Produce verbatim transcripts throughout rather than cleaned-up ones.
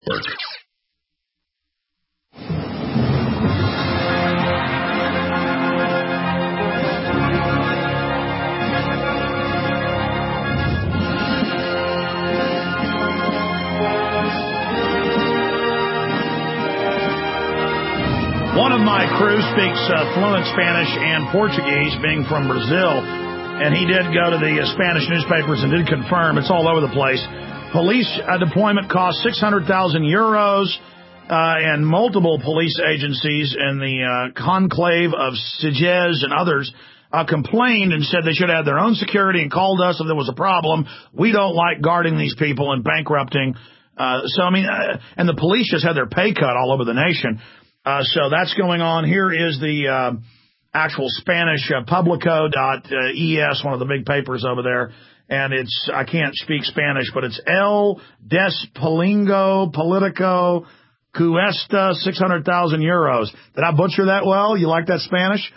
One of my crew speaks uh, fluent Spanish and Portuguese, being from Brazil, and he did go to the uh, Spanish newspapers and did confirm it's all over the place. Police uh, deployment cost six hundred thousand euros, uh, and multiple police agencies in the uh, conclave of Sitges and others uh, complained and said they should have their own security and called us if there was a problem. We don't like guarding these people and bankrupting. Uh, so, I mean, uh, and the police just had their pay cut all over the nation. Uh, so that's going on. Here is the uh, actual Spanish uh, Publico dot E S, one of the big papers over there. And it's, I can't speak Spanish, but it's El Despelingo Politico Cuesta six hundred thousand euros. Did I butcher that well? You like that Spanish?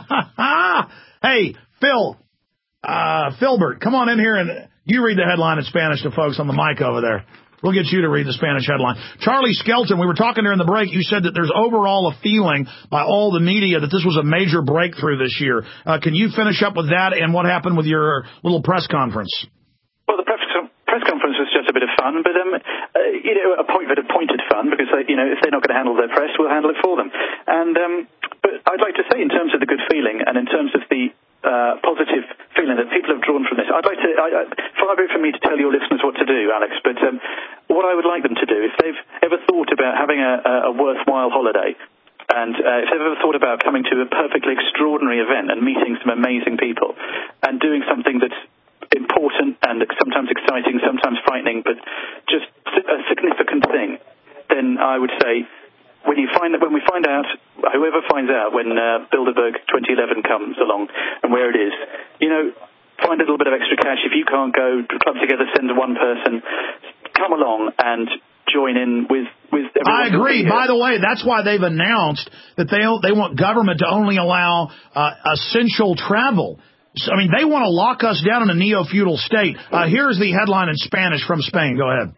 Hey, Phil, uh, Philbert, come on in here and you read the headline in Spanish to folks on the mic over there. We'll get you to read the Spanish headline. Charlie Skelton, we were talking during the break. You said that there's overall a feeling by all the media that this was a major breakthrough this year. Uh, can you finish up with that and what happened with your little press conference? Well, the press, press conference was just a bit of fun, but um, uh, you know, a point bit of pointed fun because uh, you know if they're not going to handle their press, we'll handle it for them. And um, but I'd like to say, in terms of the good feeling and in terms of the Uh, positive feeling that people have drawn from this. I'd like to, I, I, far be it from me to tell your listeners what to do, Alex, but um, what I would like them to do, if they've ever thought about having a, a worthwhile holiday, and uh, if they've ever thought about coming to a perfectly extraordinary event and meeting some amazing people, and doing something that's important and sometimes exciting, sometimes frightening, but just a significant thing, then I would say, When you find that, when we find out, whoever finds out when uh, Bilderberg twenty eleven comes along and where it is, you know, find a little bit of extra cash. If you can't go, club together, send one person, come along and join in with with. I agree. By the way, that's why they've announced that they they want government to only allow uh, essential travel. So, I mean, they want to lock us down in a neo-feudal state. Uh, here's the headline in Spanish from Spain. Go ahead.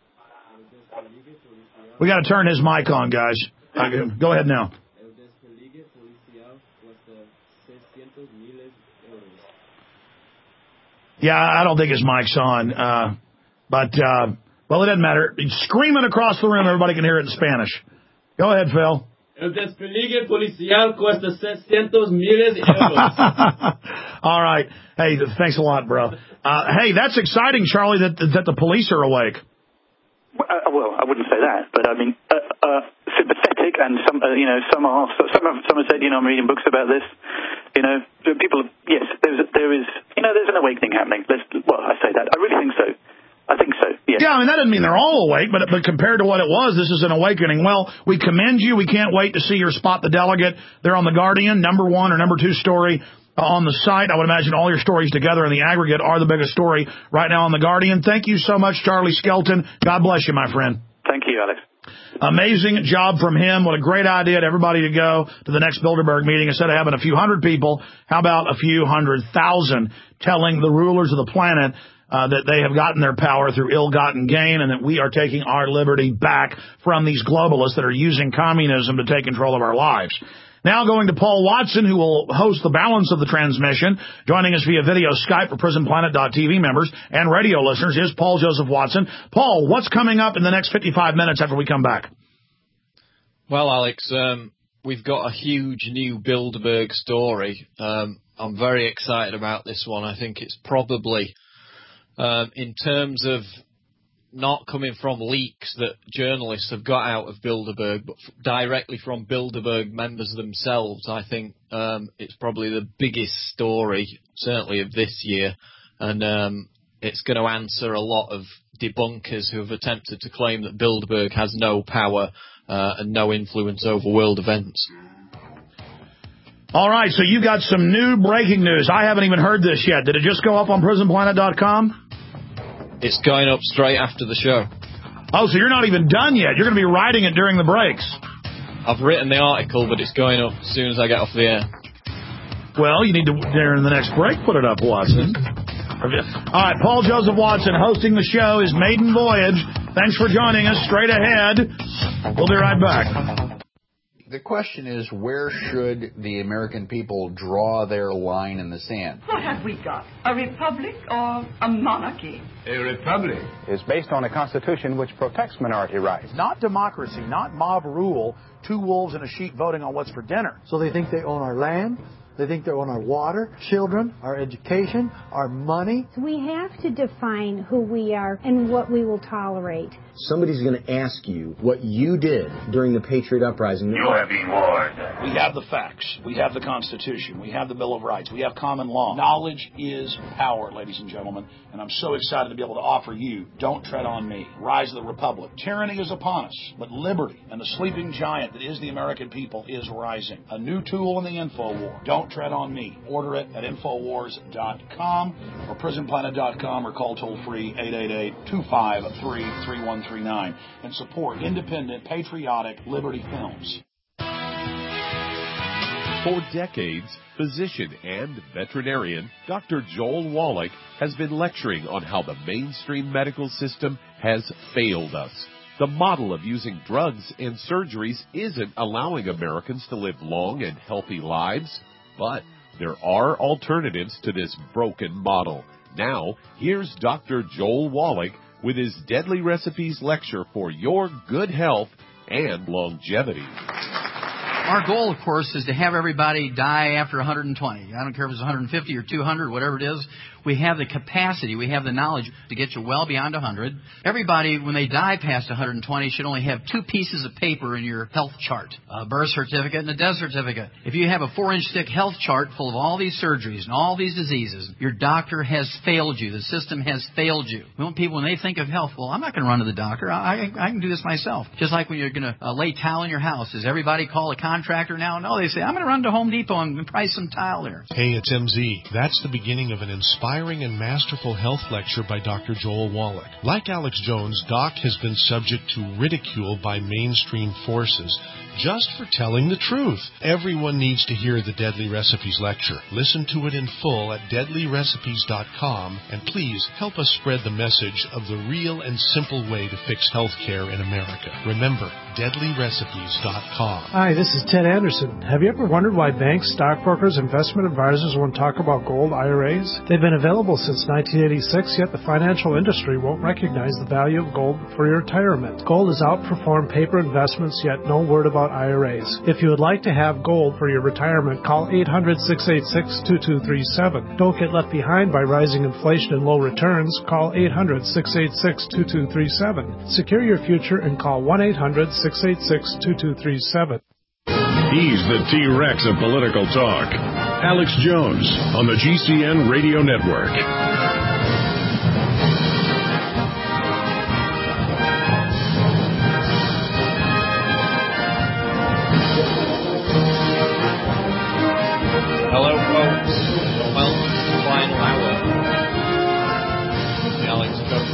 We got to turn his mic on, guys. Uh, go ahead now. Yeah, I don't think his mic's on. Uh, but, uh, well, it doesn't matter. It's screaming across the room. Everybody can hear it in Spanish. Go ahead, Phil. El despliegue policial cuesta seiscientos miles de euros. All right. Hey, thanks a lot, bro. Uh, hey, that's exciting, Charlie, that that the police are awake. Uh, well, I wouldn't say that, but I mean, uh, uh, sympathetic, and some, uh, you know, some are. Some have, some have said, you know, I'm reading books about this. You know, people. Yes, there's, there is, you know, there's an awakening happening. There's, well, I say that. I really think so. I think so. Yeah. Yeah, I mean, that doesn't mean they're all awake, but but compared to what it was, this is an awakening. Well, we commend you. We can't wait to see your Spot the Delegate. They're on The Guardian, number one or number two story on the site. I would imagine all your stories together in the aggregate are the biggest story right now on The Guardian. Thank you so much, Charlie Skelton. God bless you, my friend. Thank you, Alex. Amazing job from him. What a great idea to everybody to go to the next Bilderberg meeting. Instead of having a few hundred people, how about a few hundred thousand telling the rulers of the planet uh, that they have gotten their power through ill-gotten gain and that we are taking our liberty back from these globalists that are using communism to take control of our lives. Now going to Paul Watson, who will host the balance of the transmission. Joining us via video Skype for prison planet dot T V members and radio listeners is Paul Joseph Watson. Paul, what's coming up in the next fifty-five minutes after we come back? Well, Alex, um, we've got a huge new Bilderberg story. Um, I'm very excited about this one. I think it's probably, um, in terms of not coming from leaks that journalists have got out of Bilderberg, but f- directly from Bilderberg members themselves, I think um, it's probably the biggest story, certainly of this year, and um, it's going to answer a lot of debunkers who have attempted to claim that Bilderberg has no power uh, and no influence over world events. All right, so you got some new breaking news. I haven't even heard this yet. Did it just go up on prison planet dot com? It's going up straight after the show. Oh, so you're not even done yet. You're going to be writing it during the breaks. I've written the article, but it's going up as soon as I get off the air. Well, you need to, during the next break, put it up, Watson. All right, Paul Joseph Watson hosting the show, his maiden voyage Thanks for joining us. Straight ahead. We'll be right back. The question is, where should the American people draw their line in the sand? What have we got? A republic or a monarchy? A republic is based on a constitution which protects minority rights. Not democracy, not mob rule, two wolves in a sheep voting on what's for dinner. So they think they own our land, they think they own our water, children, our education, our money. We have to define who we are and what we will tolerate. Somebody's going to ask you what you did during the Patriot Uprising. You are being warned. We have the facts. We have the Constitution. We have the Bill of Rights. We have common law. Knowledge is power, ladies and gentlemen. And I'm so excited to be able to offer you Don't Tread on Me, Rise of the Republic. Tyranny is upon us, but liberty and the sleeping giant that is the American people is rising. A new tool in the info war. Don't Tread on Me. Order it at infowars dot com or prison planet dot com or call toll-free eight eight eight, two five three, three one three nine and support independent, patriotic Liberty Films. For decades, physician and veterinarian Doctor Joel Wallach has been lecturing on how the mainstream medical system has failed us. The model of using drugs and surgeries isn't allowing Americans to live long and healthy lives, but there are alternatives to this broken model. Now, here's Doctor Joel Wallach with his Deadly Recipes lecture for your good health and longevity. Our goal, of course, is to have everybody die after one hundred twenty. I don't care if it's one hundred fifty or two hundred, whatever it is. We have the capacity, we have the knowledge to get you well beyond one hundred. Everybody, when they die past one hundred twenty, should only have two pieces of paper in your health chart, a birth certificate and a death certificate. If you have a four-inch thick health chart full of all these surgeries and all these diseases, your doctor has failed you. The system has failed you. We want people, when they think of health, well, I'm not going to run to the doctor. I, I, I can do this myself. Just like when you're going to uh, lay tile in your house. Does everybody call a contractor now? No, they say, I'm going to run to Home Depot and price some tile there. Hey, it's M Z. That's the beginning of an inspiring and masterful health lecture by Doctor Joel Wallach. Like Alex Jones, Doc has been subject to ridicule by mainstream forces just for telling the truth. Everyone needs to hear the Deadly Recipes lecture. Listen to it in full at deadly recipes dot com, and please help us spread the message of the real and simple way to fix health care in America. Remember, deadly recipes dot com. Hi, this is Ted Anderson. Have you ever wondered why banks, stockbrokers, investment advisors won't talk about gold I R As? They've been available since nineteen eighty-six, yet the financial industry won't recognize the value of gold for your retirement. Gold has outperformed paper investments, yet no word about I R As. If you would like to have gold for your retirement, call eight hundred, six eight six, two two three seven. Don't get left behind by rising inflation and low returns. Call eight hundred, six eight six, two two three seven. Secure your future and call one eight hundred, six eight six, two two three seven. He's the T-Rex of political talk. Alex Jones on the G C N Radio Network. Hello, folks. Welcome to the final hour of the Alex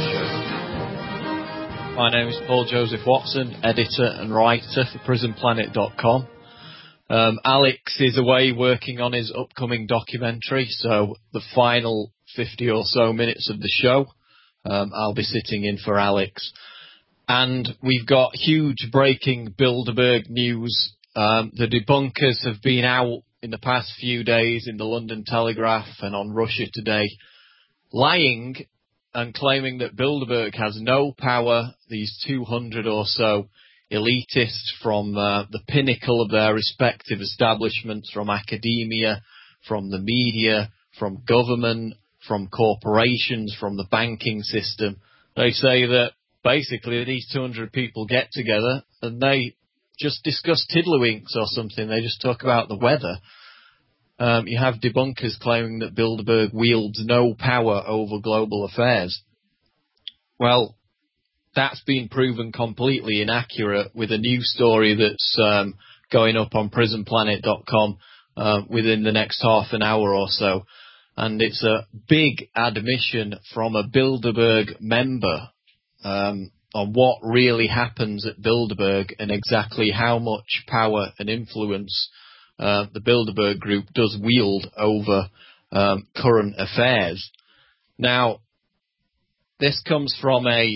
Jones Show. My name is Paul Joseph Watson, editor and writer for prison planet dot com. Um, Alex is away working on his upcoming documentary, so the final fifty or so minutes of the show, um, I'll be sitting in for Alex. And we've got huge breaking Bilderberg news. Um, the debunkers have been out in the past few days in the London Telegraph and on Russia Today, lying and claiming that Bilderberg has no power. These two hundred or so elitists from uh, the pinnacle of their respective establishments, from academia, from the media, from government, from corporations, from the banking system. They say that basically these two hundred people get together and they just discuss tiddlywinks or something. They just talk about the weather. Um, you have debunkers claiming that Bilderberg wields no power over global affairs. Well, that's been proven completely inaccurate with a new story that's um, going up on prison planet dot com uh, within the next half an hour or so. And it's a big admission from a Bilderberg member um, on what really happens at Bilderberg and exactly how much power and influence uh, the Bilderberg group does wield over um, current affairs. Now, this comes from a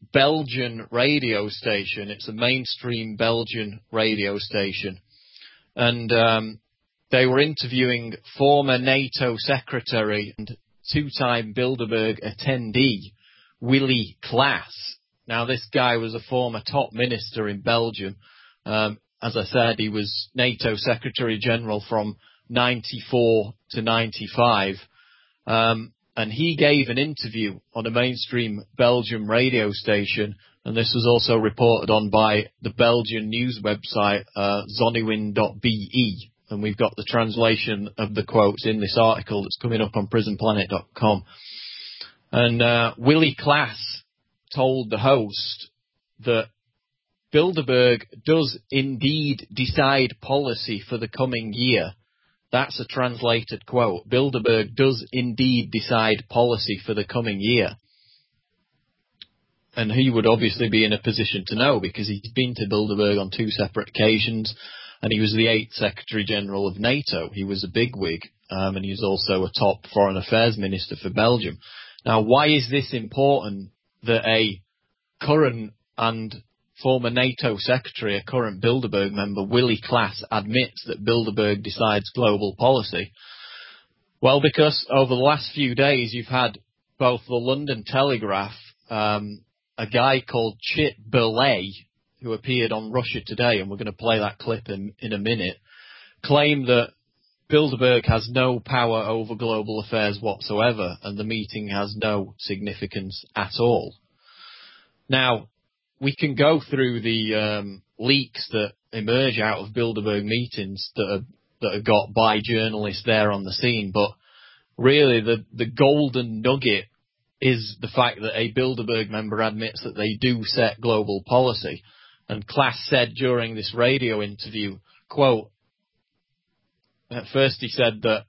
Belgian radio station. It's a mainstream Belgian radio station. And um, they were interviewing former NATO secretary and two-time Bilderberg attendee, Willy Klaas. Now, this guy was a former top minister in Belgium. Um, as I said, he was NATO Secretary General from ninety-four to ninety-five. Um, and he gave an interview on a mainstream Belgian radio station, and this was also reported on by the Belgian news website, uh, zonnewind dot b e. And we've got the translation of the quotes in this article that's coming up on prison planet dot com. And uh, Willy Klaas told the host that Bilderberg does indeed decide policy for the coming year. That's a translated quote. Bilderberg does indeed decide policy for the coming year. And he would obviously be in a position to know because he's been to Bilderberg on two separate occasions, and he was the eighth Secretary General of NATO. He was a bigwig, um, and he was also a top foreign affairs minister for Belgium. Now, why is this important that a current and former NATO secretary, a current Bilderberg member, Willy Klaas, admits that Bilderberg decides global policy? Well, because over the last few days you've had both the London Telegraph, um, a guy called Chip Berlet, who appeared on Russia Today, and we're going to play that clip in, in a minute, claim that Bilderberg has no power over global affairs whatsoever, and the meeting has no significance at all. Now, we can go through the um, leaks that emerge out of Bilderberg meetings that are, that are got by journalists there on the scene, but really the, the golden nugget is the fact that a Bilderberg member admits that they do set global policy. And Klaas said during this radio interview, quote, at first he said that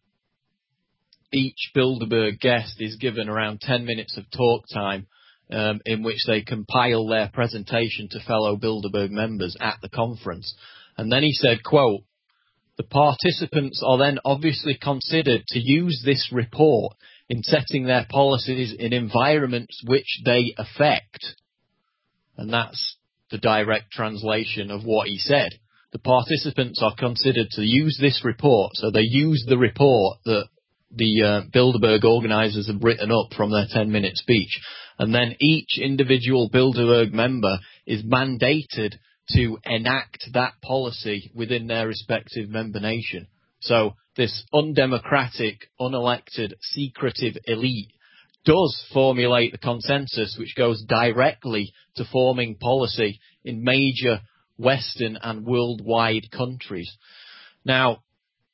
each Bilderberg guest is given around ten minutes of talk time Um, in which they compile their presentation to fellow Bilderberg members at the conference. And then he said, quote, the participants are then obviously considered to use this report in setting their policies in environments which they affect. And that's the direct translation of what he said. The participants are considered to use this report, so they use the report that the uh, Bilderberg organisers have written up from their ten-minute speech. And then each individual Bilderberg member is mandated to enact that policy within their respective member nation. So this undemocratic, unelected, secretive elite does formulate the consensus which goes directly to forming policy in major Western and worldwide countries. Now,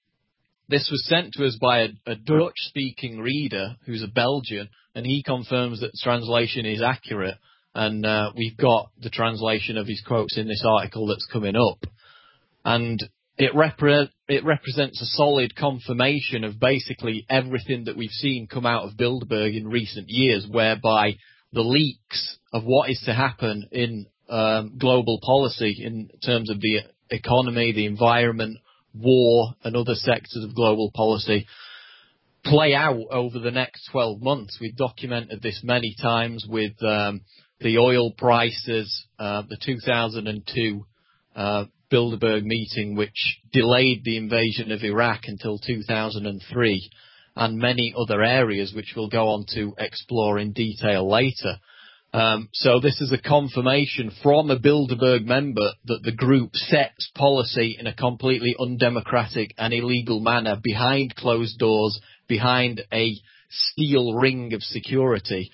this was sent to us by a, a Dutch-speaking reader who's a Belgian, and he confirms that the translation is accurate. And uh, we've got the translation of his quotes in this article that's coming up. And it, repre- it represents a solid confirmation of basically everything that we've seen come out of Bilderberg in recent years, whereby the leaks of what is to happen in um, global policy in terms of the economy, the environment, war and other sectors of global policy play out over the next twelve months. We've documented this many times with um, the oil prices, uh, the two thousand two uh, Bilderberg meeting, which delayed the invasion of Iraq until two thousand three, and many other areas which we'll go on to explore in detail later. Um, so this is a confirmation from a Bilderberg member that the group sets policy in a completely undemocratic and illegal manner behind closed doors, behind a steel ring of security.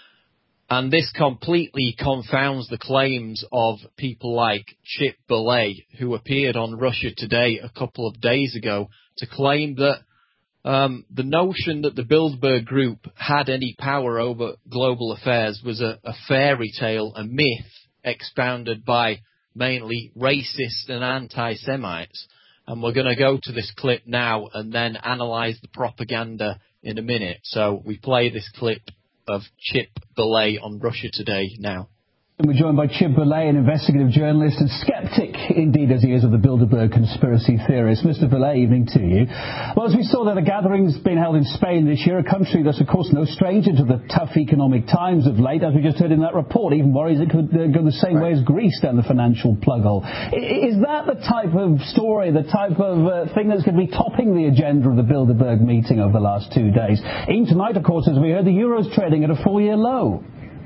And this completely confounds the claims of people like Chip Berlet, who appeared on Russia Today a couple of days ago to claim that Um, the notion that the Bilderberg Group had any power over global affairs was a, a fairy tale, a myth expounded by mainly racists and anti-Semites. And we're going to go to this clip now and then analyse the propaganda in a minute. So we play this clip of Chip Berlet on Russia Today now. We're joined by Chip Berlet, an investigative journalist and skeptic, indeed, as he is, of the Bilderberg conspiracy theorist. Mister Berlet, evening to you. Well, as we saw that the gathering's been held in Spain this year, a country that's, of course, no stranger to the tough economic times of late, as we just heard in that report, even worries it could uh, go the same right. way as Greece down the financial plug hole. Is that the type of story, the type of uh, thing that's going to be topping the agenda of the Bilderberg meeting over the last two days? Even tonight, of course, as we heard, the euro's trading at a four-year low.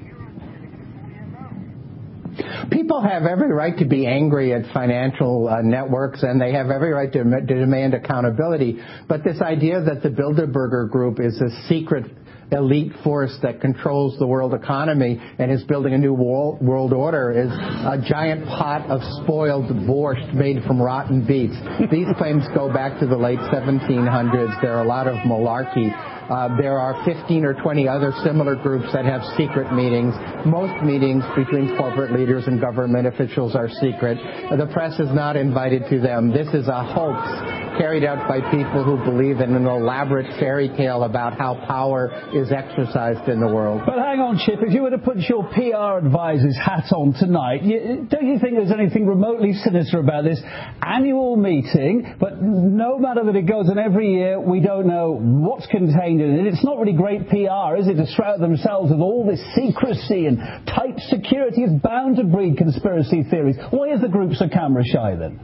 People have every right to be angry at financial uh, networks, and they have every right to, to demand accountability. But this idea that the Bilderberger Group is a secret elite force that controls the world economy and is building a new world order is a giant pot of spoiled borscht made from rotten beets. These claims go back to the late seventeen hundreds. There are a lot of malarkey. Uh, there are fifteen or twenty other similar groups that have secret meetings. Most meetings between corporate leaders and government officials are secret. The press is not invited to them. This is a hoax carried out by people who believe in an elaborate fairy tale about how power is exercised in the world. But hang on, Chip, if you were to put your P R advisor's hat on tonight, you, don't you think there's anything remotely sinister about this annual meeting? But no matter that it goes on every year, we don't know what's contained in it. It's not really great P R, is it, to shroud themselves with all this secrecy and tight security? It's bound to breed conspiracy theories. Why is the group so camera shy then?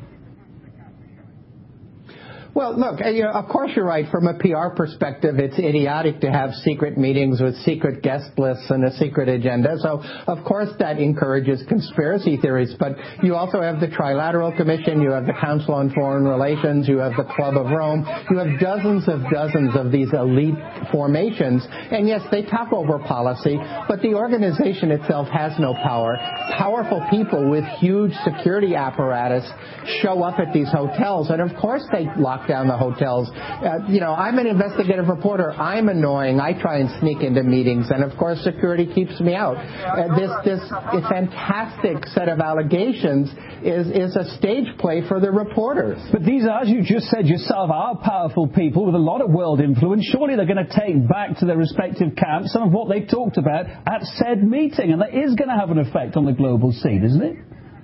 Well, look, you know, of course you're right. From a P R perspective, it's idiotic to have secret meetings with secret guest lists and a secret agenda. So, of course, that encourages conspiracy theories. But you also have the Trilateral Commission, you have the Council on Foreign Relations, you have the Club of Rome, you have dozens of dozens of these elite formations. And yes, they talk over policy, but the organization itself has no power. Powerful people with huge security apparatus show up at these hotels, and of course they lock down the hotels. Uh, you know, I'm an investigative reporter. I'm annoying. I try and sneak into meetings, and of course security keeps me out. Uh, this this fantastic set of allegations is, is a stage play for the reporters. But these are, as you just said yourself, are powerful people with a lot of world influence. Surely they're going to take back to their respective camps some of what they've talked about at said meeting, and that is going to have an effect on the global scene, isn't it?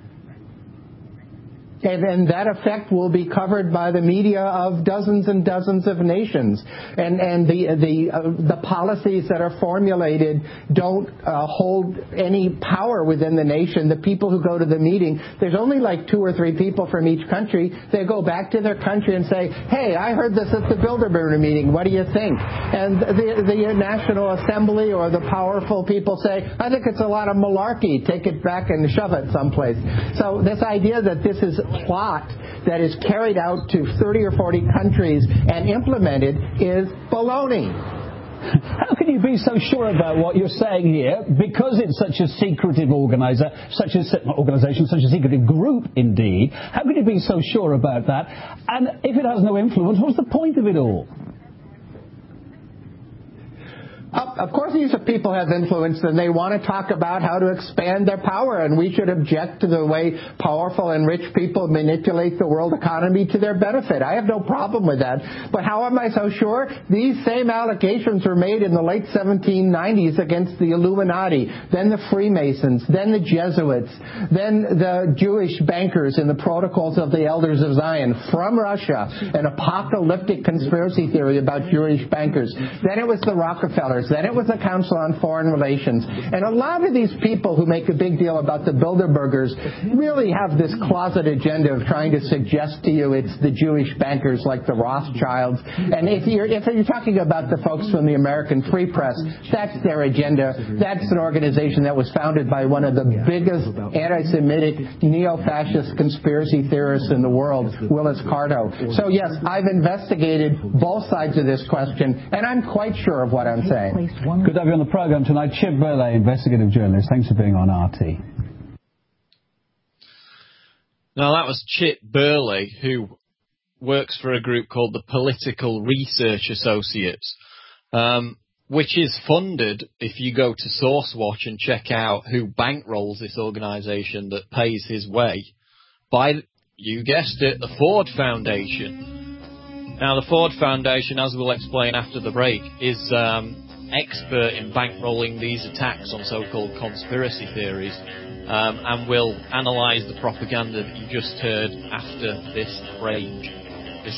And, and that effect will be covered by the media of dozens and dozens of nations. And, and the the uh, the policies that are formulated don't uh, hold any power within the nation. The people who go to the meeting, there's only like two or three people from each country. They go back to their country and say, hey, I heard this at the Bilderberg meeting. What do you think? And the, the National Assembly or the powerful people say, I think it's a lot of malarkey. Take it back and shove it someplace. So this idea that this is plot that is carried out to thirty or forty countries and implemented is baloney. How can you be so sure about what you're saying here? Because it's such a secretive organizer, such a organization, such a secretive group, indeed. How can you be so sure about that? And if it has no influence, what's the point of it all? Of course these people have influence, and they want to talk about how to expand their power, and we should object to the way powerful and rich people manipulate the world economy to their benefit. I have no problem with that. But how am I so sure? These same allegations were made in the late seventeen nineties against the Illuminati, then the Freemasons, then the Jesuits, then the Jewish bankers in the Protocols of the Elders of Zion from Russia, an apocalyptic conspiracy theory about Jewish bankers. Then it was the Rockefellers. Then it was the Council on Foreign Relations. And a lot of these people who make a big deal about the Bilderbergers really have this closet agenda of trying to suggest to you it's the Jewish bankers like the Rothschilds. And if you're, if you're talking about the folks from the American Free Press, that's their agenda. That's an organization that was founded by one of the biggest anti-Semitic, neo-fascist conspiracy theorists in the world, Willis Carto. So yes, I've investigated both sides of this question, and I'm quite sure of what I'm saying. Good to have you on the program tonight. Chip Berlet, investigative journalist. Thanks for being on R T. Now, that was Chip Berlet, who works for a group called the Political Research Associates, um, which is funded, if you go to SourceWatch and check out who bankrolls this organisation that pays his way, by, you guessed it, the Ford Foundation. Now, the Ford Foundation, as we'll explain after the break, is um, expert in bankrolling these attacks on so-called conspiracy theories, um, and we'll analyse the propaganda that you just heard after this break. This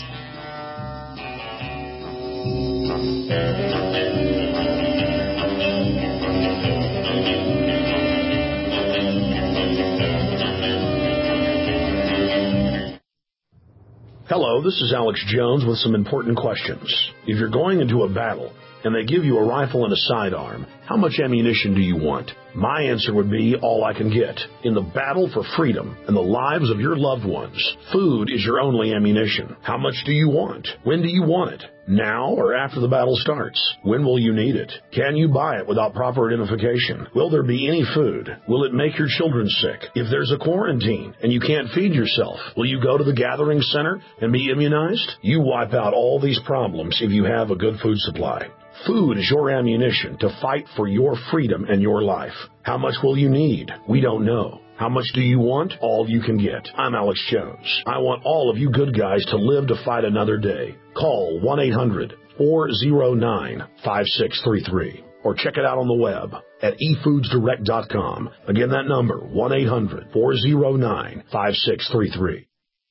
Hello, this is Alex Jones with some important questions. If you're going into a battle and they give you a rifle and a sidearm, how much ammunition do you want? My answer would be all I can get. In the battle for freedom and the lives of your loved ones, food is your only ammunition. How much do you want? When do you want it? Now or after the battle starts? When will you need it? Can you buy it without proper identification? Will there be any food? Will it make your children sick? If there's a quarantine and you can't feed yourself, will you go to the gathering center and be immunized? You wipe out all these problems if you have a good food supply. Food is your ammunition to fight for your freedom and your life. How much will you need? We don't know. How much do you want? All you can get. I'm Alex Jones. I want all of you good guys to live to fight another day. Call one eight hundred four oh nine five six three three or check it out on the web at e foods direct dot com. Again, that number, one eight hundred four oh nine five six three three.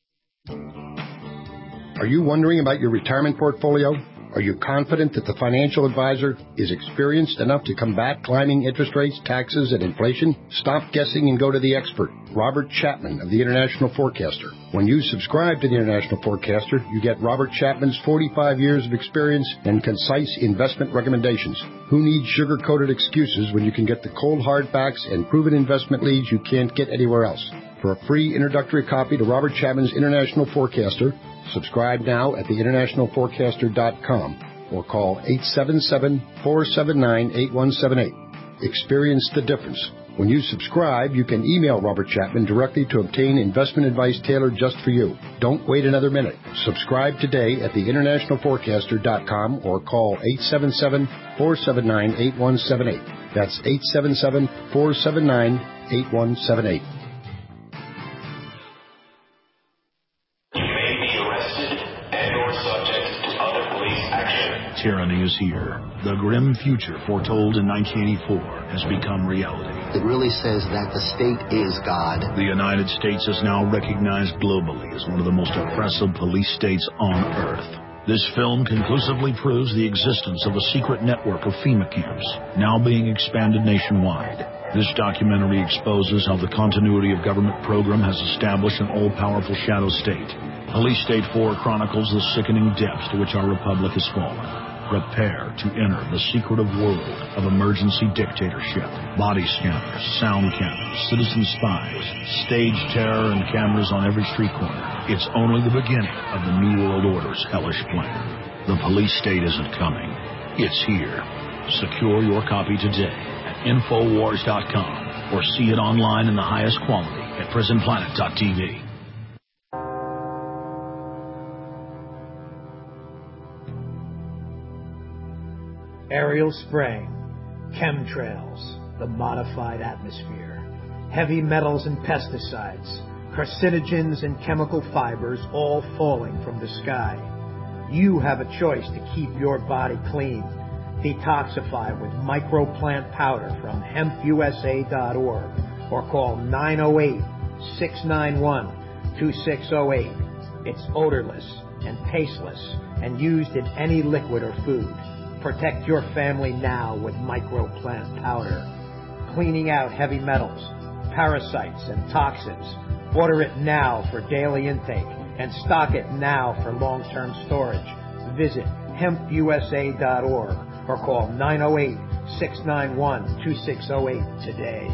Are you wondering about your retirement portfolio? Are you confident that the financial advisor is experienced enough to combat climbing interest rates, taxes, and inflation? Stop guessing and go to the expert, Robert Chapman of the International Forecaster. When you subscribe to the International Forecaster, you get Robert Chapman's forty-five years of experience and concise investment recommendations. Who needs sugar-coated excuses when you can get the cold hard facts and proven investment leads you can't get anywhere else? For a free introductory copy to Robert Chapman's International Forecaster, subscribe now at the international forecaster dot com or call eight seven seven, four seven nine, eight one seven eight. Experience the difference. When you subscribe, you can email Robert Chapman directly to obtain investment advice tailored just for you. Don't wait another minute. Subscribe today at the international forecaster dot com or call eight seven seven, four seven nine, eight one seven eight. That's eight seven seven, four seven nine, eight one seven eight. Tyranny is here. The grim future foretold in nineteen eighty-four has become reality. It really says that the state is God. The United States is now recognized globally as one of the most oppressive police states on Earth. This film conclusively proves the existence of a secret network of FEMA camps, now being expanded nationwide. This documentary exposes how the continuity of government program has established an all-powerful shadow state. Police State four chronicles the sickening depths to which our republic has fallen. Prepare to enter the secretive world of emergency dictatorship. Body scanners, sound cameras, citizen spies, stage terror, and cameras on every street corner. It's only the beginning of the New World Order's hellish plan. The police state isn't coming. It's here. Secure your copy today at infowars dot com or see it online in the highest quality at prison planet dot t v. Aerial spraying, chemtrails, the modified atmosphere, heavy metals and pesticides, carcinogens and chemical fibers all falling from the sky. You have a choice to keep your body clean. Detoxify with microplant powder from hemp u s a dot org or call nine oh eight, six nine one, two six oh eight. It's odorless and tasteless and used in any liquid or food. Protect your family now with microplant powder. Cleaning out heavy metals, parasites, and toxins. Order it now for daily intake and stock it now for long-term storage. Visit hemp u s a dot org or call nine oh eight, six nine one, two six oh eight today.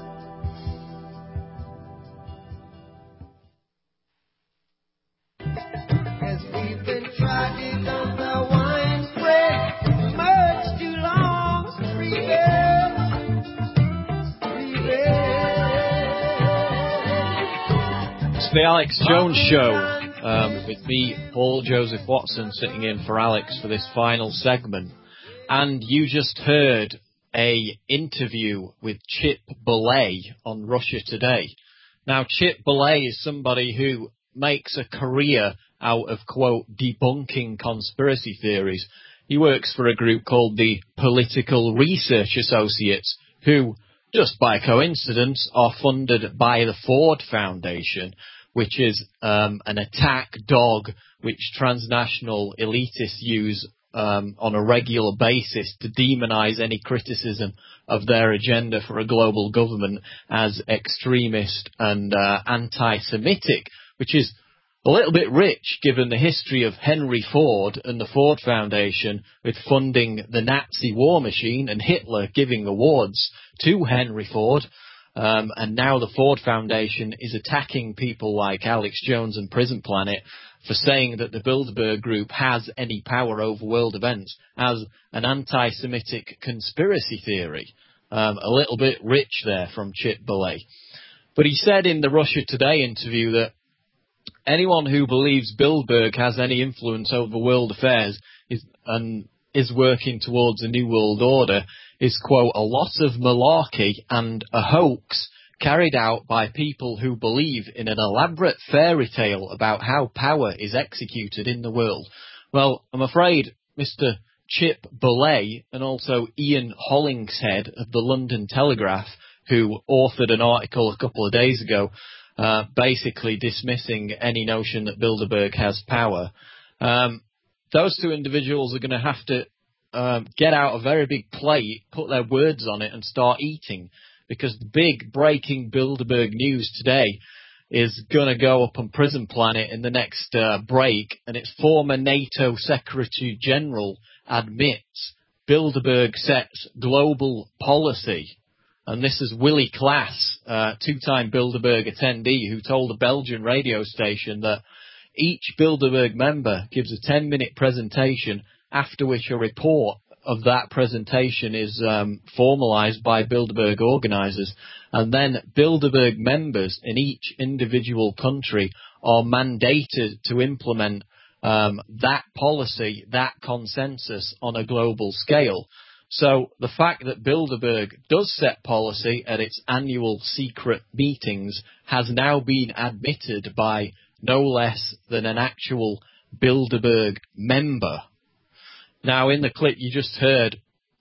The Alex Jones Show, um, with me, Paul Joseph Watson, sitting in for Alex for this final segment. And you just heard a interview with Chip Bollé on Russia Today. Now, Chip Bollé is somebody who makes a career out of, quote, debunking conspiracy theories. He works for a group called the Political Research Associates, who, just by coincidence, are funded by the Ford Foundation, which is um, an attack dog which transnational elitists use um, on a regular basis to demonize any criticism of their agenda for a global government as extremist and uh, anti-Semitic, which is a little bit rich given the history of Henry Ford and the Ford Foundation with funding the Nazi war machine and Hitler giving awards to Henry Ford. Um, and now the Ford Foundation is attacking people like Alex Jones and Prison Planet for saying that the Bilderberg Group has any power over world events as an anti-Semitic conspiracy theory. Um, a little bit rich there from Chip Bollé. But he said in the Russia Today interview that anyone who believes Bilderberg has any influence over world affairs is, and is working towards a new world order is, quote, a lot of malarkey and a hoax carried out by people who believe in an elaborate fairy tale about how power is executed in the world. Well, I'm afraid Mister Chip Bollé and also Ian Hollingshead of the London Telegraph, who authored an article a couple of days ago uh, basically dismissing any notion that Bilderberg has power, um, those two individuals are going to have to um, get out a very big plate, put their words on it and start eating, because the big breaking Bilderberg news today is going to go up on Prison Planet in the next uh, break, and its former NATO Secretary General admits Bilderberg sets global policy. And this is Willie Klaas, uh, two-time Bilderberg attendee, who told a Belgian radio station that each Bilderberg member gives a ten-minute presentation, after which a report of that presentation is um, formalized by Bilderberg organizers. And then Bilderberg members in each individual country are mandated to implement um, that policy, that consensus on a global scale. So the fact that Bilderberg does set policy at its annual secret meetings has now been admitted by no less than an actual Bilderberg member. Now, in the clip you just heard,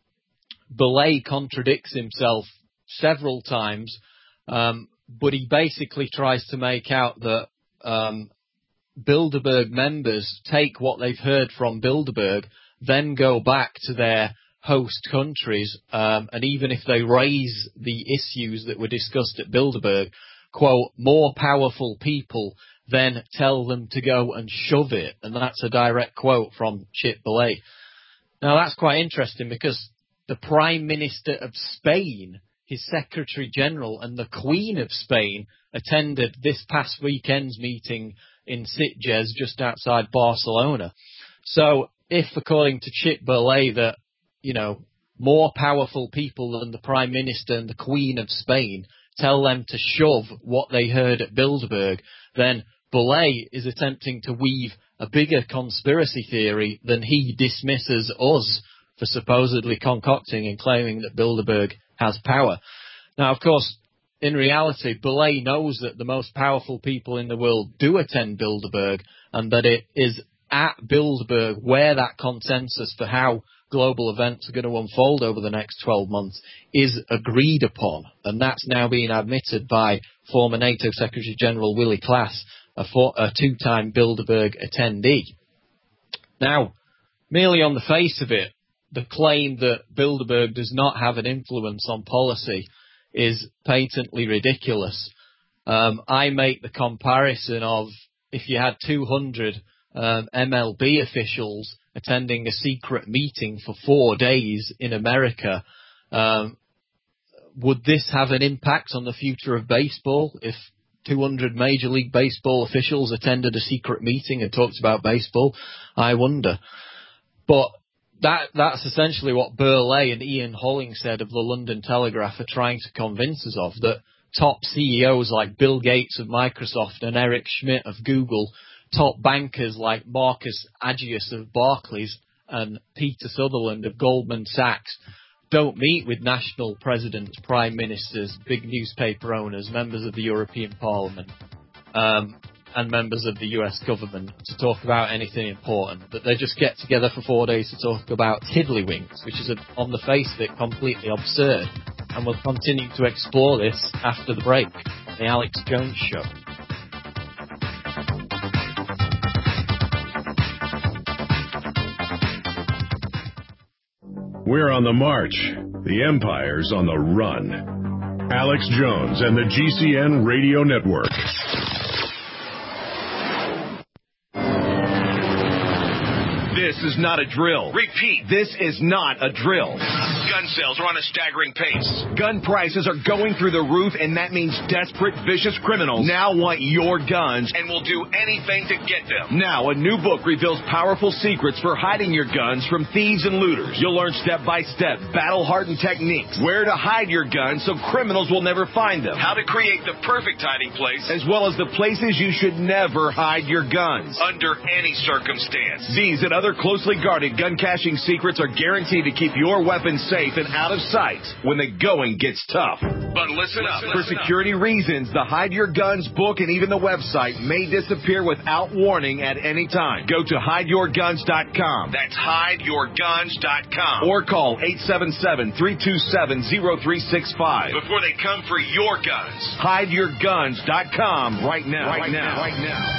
Bollé contradicts himself several times, um, but he basically tries to make out that um, Bilderberg members take what they've heard from Bilderberg, then go back to their host countries, um, and even if they raise the issues that were discussed at Bilderberg, quote, more powerful people then tell them to go and shove it. And that's a direct quote from Chip Bollé. Now, that's quite interesting because the Prime Minister of Spain, his Secretary General, and the Queen of Spain attended this past weekend's meeting in Sitges, just outside Barcelona. So if, according to Chip Bollé, that, you know, more powerful people than the Prime Minister and the Queen of Spain tell them to shove what they heard at Bilderberg, then Bollé is attempting to weave a bigger conspiracy theory than he dismisses us for supposedly concocting and claiming that Bilderberg has power. Now, of course, in reality, Bollé knows that the most powerful people in the world do attend Bilderberg, and that it is at Bilderberg where that consensus for how global events are going to unfold over the next twelve months is agreed upon. And that's now being admitted by former NATO Secretary General Willie Klaas, a, for, a two-time Bilderberg attendee. Now, merely on the face of it, the claim that Bilderberg does not have an influence on policy is patently ridiculous. Um, I make the comparison of if you had two hundred um, M L B officials attending a secret meeting for four days in America, um, would this have an impact on the future of baseball if two hundred Major League Baseball officials attended a secret meeting and talked about baseball? I wonder. But that that's essentially what Bollé and Ian Hollingshead of the London Telegraph are trying to convince us of, that top C E Os like Bill Gates of Microsoft and Eric Schmidt of Google, top bankers like Marcus Agius of Barclays and Peter Sutherland of Goldman Sachs don't meet with national presidents, prime ministers, big newspaper owners, members of the European Parliament, um, and members of the U S government to talk about anything important, that they just get together for four days to talk about tiddlywinks, which is, a, on the face of it, completely absurd. And we'll continue to explore this after the break. The Alex Jones Show. We're on the march. The Empire's on the run. Alex Jones and the G C N Radio Network. This is not a drill. Repeat, this is not a drill. Gun sales are on a staggering pace. Gun prices are going through the roof, and that means desperate, vicious criminals now want your guns and will do anything to get them. Now, a new book reveals powerful secrets for hiding your guns from thieves and looters. You'll learn step-by-step, battle-hardened techniques, where to hide your guns so criminals will never find them, how to create the perfect hiding place, as well as the places you should never hide your guns, under any circumstance. These and other closely guarded gun caching secrets are guaranteed to keep your weapons safe and out of sight when the going gets tough. But listen up. For security reasons, the Hide Your Guns book and even the website may disappear without warning at any time. Go to hide your guns dot com. That's hide your guns dot com. Or call eight seven seven, three two seven, zero three six five before they come for your guns. hide your guns dot com right now. Right, right now. Right now.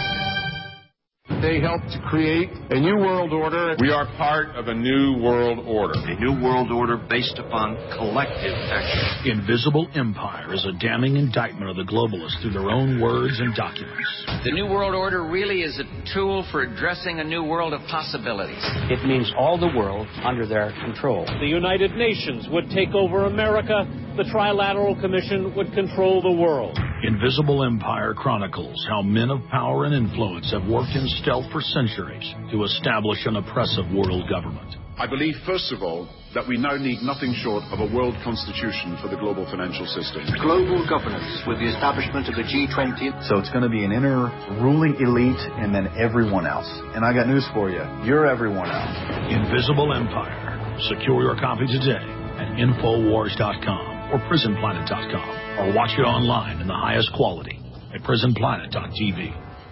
They helped to create a new world order. We are part of a new world order. A new world order based upon collective action. Invisible Empire is a damning indictment of the globalists through their own words and documents. The new world order really is a tool for addressing a new world of possibilities. It means all the world under their control. The United Nations would take over America. The Trilateral Commission would control the world. Invisible Empire chronicles how men of power and influence have worked in stealth for centuries to establish an oppressive world government. I believe, first of all, that we now need nothing short of a world constitution for the global financial system. Global governance with the establishment of the G twenty. So it's going to be an inner ruling elite and then everyone else. And I got news for you. You're everyone else. Invisible Empire. Secure your copy today at infowars dot com or prison planet dot com, or watch it online in the highest quality at prison planet dot t v.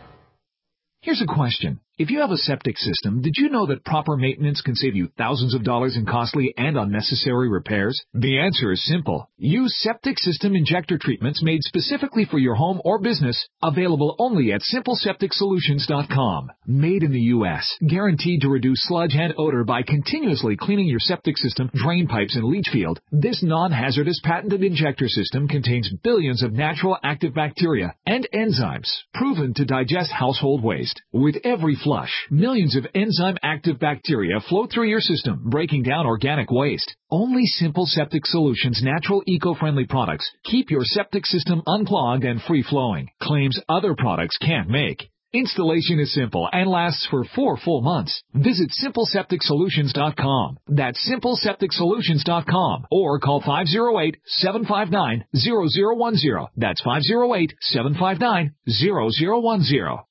Here's a question. If you have a septic system, did you know that proper maintenance can save you thousands of dollars in costly and unnecessary repairs? The answer is simple. Use septic system injector treatments made specifically for your home or business, available only at simple septic solutions dot com. Made in the U S, guaranteed to reduce sludge and odor by continuously cleaning your septic system, drain pipes, and leach field. This non-hazardous patented injector system contains billions of natural active bacteria and enzymes, proven to digest household waste. With every flush, millions of enzyme-active bacteria flow through your system, breaking down organic waste. Only Simple Septic Solutions' natural eco-friendly products keep your septic system unclogged and free-flowing, claims other products can't make. Installation is simple and lasts for four full months. Visit simple septic solutions dot com. That's simple septic solutions dot com. Or call five oh eight, seven five nine, zero zero one zero. That's five oh eight, seven five nine, zero zero one zero.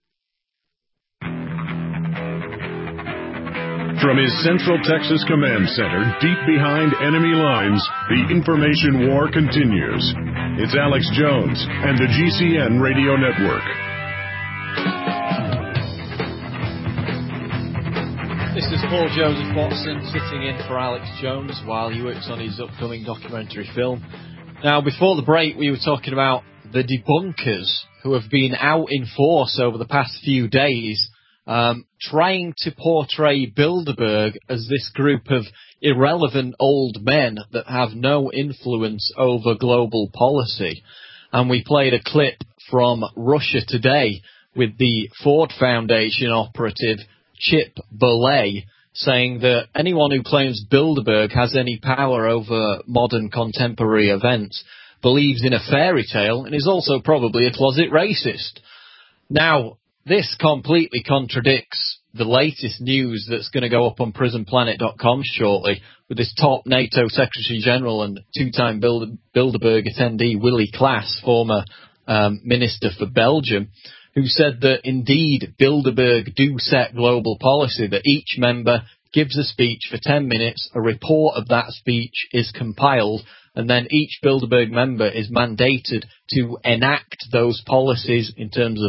From his Central Texas Command Center, deep behind enemy lines, the information war continues. It's Alex Jones and the G C N Radio Network. This is Paul Joseph Watson sitting in for Alex Jones while he works on his upcoming documentary film. Now, before the break, we were talking about the debunkers who have been out in force over the past few days, um, trying to portray Bilderberg as this group of irrelevant old men that have no influence over global policy. And we played a clip from Russia Today with the Ford Foundation operative Chip Bolle saying that anyone who claims Bilderberg has any power over modern contemporary events believes in a fairy tale and is also probably a closet racist. Now, this completely contradicts the latest news that's going to go up on prison planet dot com shortly with this top NATO Secretary General and two-time Bilderberg attendee Willy Klaas, former um, Minister for Belgium, who said that indeed Bilderberg do set global policy, that each member gives a speech for ten minutes, a report of that speech is compiled, and then each Bilderberg member is mandated to enact those policies in terms of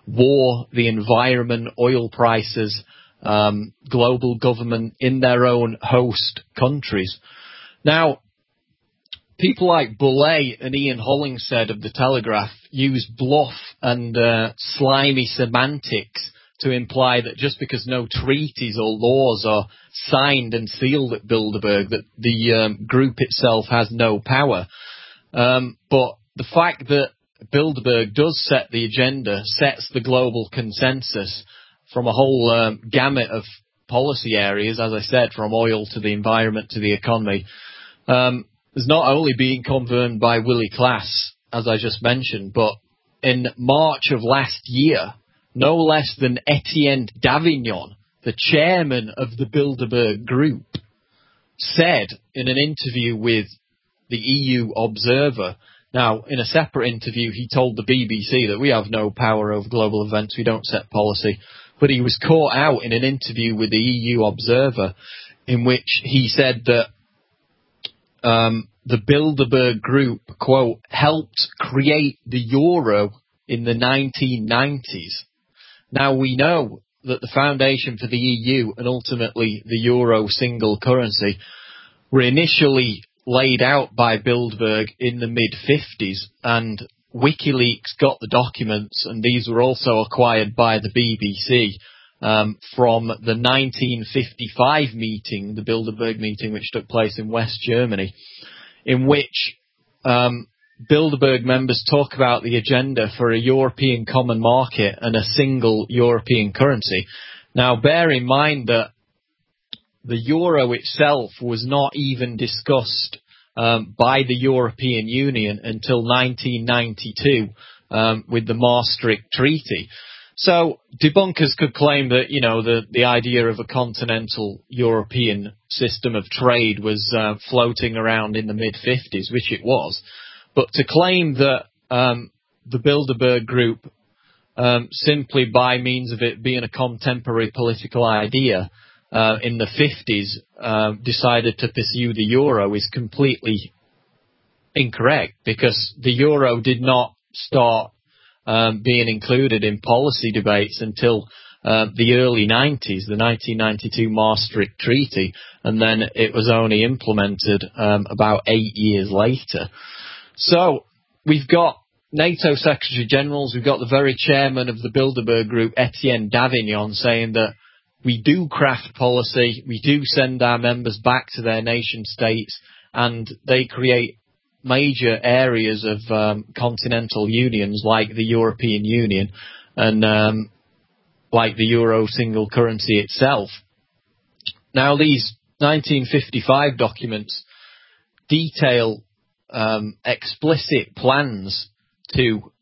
war, the environment, oil prices, um, global government in their own host countries. Now, people like Boulay and Ian Hollingshead of The Telegraph use bluff and uh, slimy semantics to imply that just because no treaties or laws are signed and sealed at Bilderberg, that the um, group itself has no power. Um, but the fact that Bilderberg does set the agenda, sets the global consensus from a whole um, gamut of policy areas, as I said, from oil to the environment to the economy, um, is not only being confirmed by Willie Klaas, as I just mentioned, but in March of last year, no less than Etienne Davignon, the chairman of the Bilderberg Group, said in an interview with the E U Observer. Now, in a separate interview, he told the B B C that we have no power over global events, we don't set policy. But he was caught out in an interview with the E U Observer in which he said that um, the Bilderberg Group, quote, helped create the euro in the nineteen nineties. Now, we know that the foundation for the E U and ultimately the euro single currency were initially laid out by Bilderberg in the mid-fifties, and WikiLeaks got the documents, and these were also acquired by the B B C um, from the nineteen fifty-five meeting, the Bilderberg meeting, which took place in West Germany, in which um, Bilderberg members talk about the agenda for a European common market and a single European currency. Now, bear in mind that the euro itself was not even discussed um, by the European Union until nineteen ninety-two um, with the Maastricht Treaty. So debunkers could claim that, you know, the, the idea of a continental European system of trade was uh, floating around in the mid-fifties, which it was. But to claim that um, the Bilderberg Group, um, simply by means of it being a contemporary political idea, uh, in the fifties, uh, decided to pursue the euro is completely incorrect, because the euro did not start um, being included in policy debates until uh, the early nineties, the nineteen ninety-two Maastricht Treaty, and then it was only implemented um, about eight years later. So we've got NATO Secretary Generals, we've got the very chairman of the Bilderberg Group, Etienne Davignon, saying that we do craft policy, we do send our members back to their nation states, and they create major areas of um, continental unions like the European Union and um, like the euro single currency itself. Now, these nineteen fifty-five documents detail Um, explicit plans to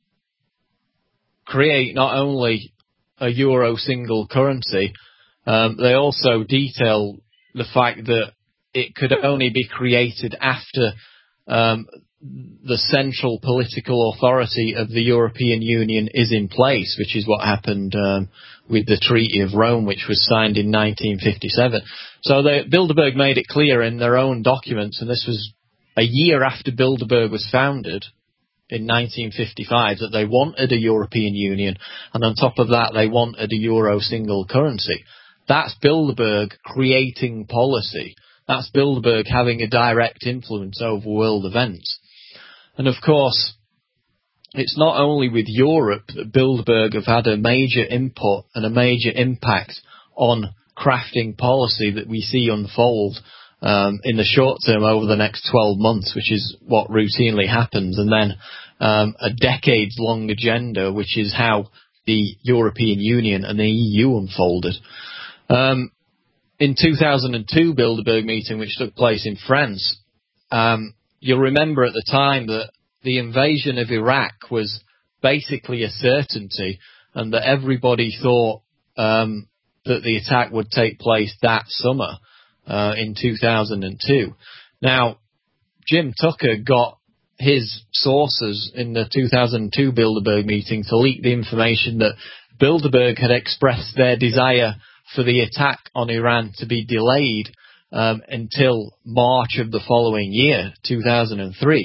create not only a euro single currency, um, they also detail the fact that it could only be created after um, the central political authority of the European Union is in place, which is what happened um, with the Treaty of Rome, which was signed in nineteen fifty-seven. So they, Bilderberg made it clear in their own documents, and this was a year after Bilderberg was founded in nineteen fifty-five, that they wanted a European Union, and on top of that they wanted a euro single currency. That's Bilderberg creating policy. That's Bilderberg having a direct influence over world events. And of course, it's not only with Europe that Bilderberg have had a major input and a major impact on crafting policy that we see unfold Um, in the short term over the next twelve months, which is what routinely happens, and then um, a decades-long agenda, which is how the European Union and the E U unfolded. Um, in two thousand two Bilderberg meeting, which took place in France, um, you'll remember at the time that the invasion of Iraq was basically a certainty, and that everybody thought um, that the attack would take place that summer. Uh, in two thousand two. Now, Jim Tucker got his sources in the two thousand two Bilderberg meeting to leak the information that Bilderberg had expressed their desire for the attack on Iran to be delayed um, until March of the following year, two thousand three,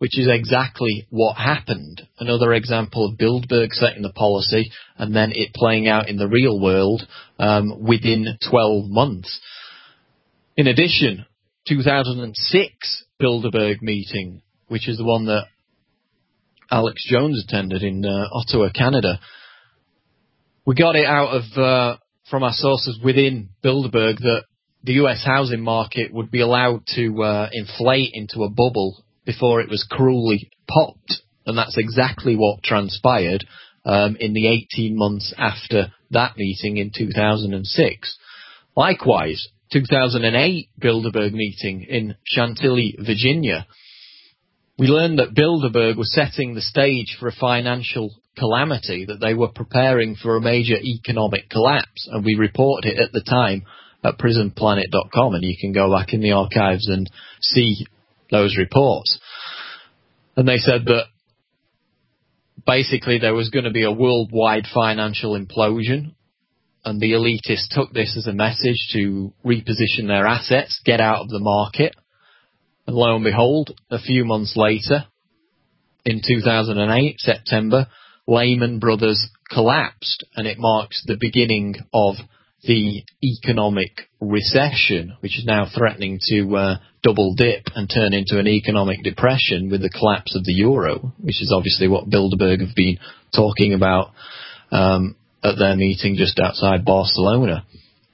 which is exactly what happened. Another example of Bilderberg setting the policy and then it playing out in the real world um, within twelve months. In addition, two thousand six Bilderberg meeting, which is the one that Alex Jones attended in uh, Ottawa, Canada. We got it out of uh, from our sources within Bilderberg that the U S housing market would be allowed to uh, inflate into a bubble before it was cruelly popped. And that's exactly what transpired um, in the eighteen months after that meeting in two thousand six. Likewise, two thousand eight Bilderberg meeting in Chantilly, Virginia. We learned that Bilderberg was setting the stage for a financial calamity, that they were preparing for a major economic collapse, and we reported it at the time at prison planet dot com, and you can go back in the archives and see those reports. And they said that basically there was going to be a worldwide financial implosion, and the elitists took this as a message to reposition their assets, get out of the market. And lo and behold, a few months later, in two thousand eight, September, Lehman Brothers collapsed, and it marks the beginning of the economic recession, which is now threatening to uh, double dip and turn into an economic depression with the collapse of the euro, which is obviously what Bilderberg have been talking about um, at their meeting just outside Barcelona.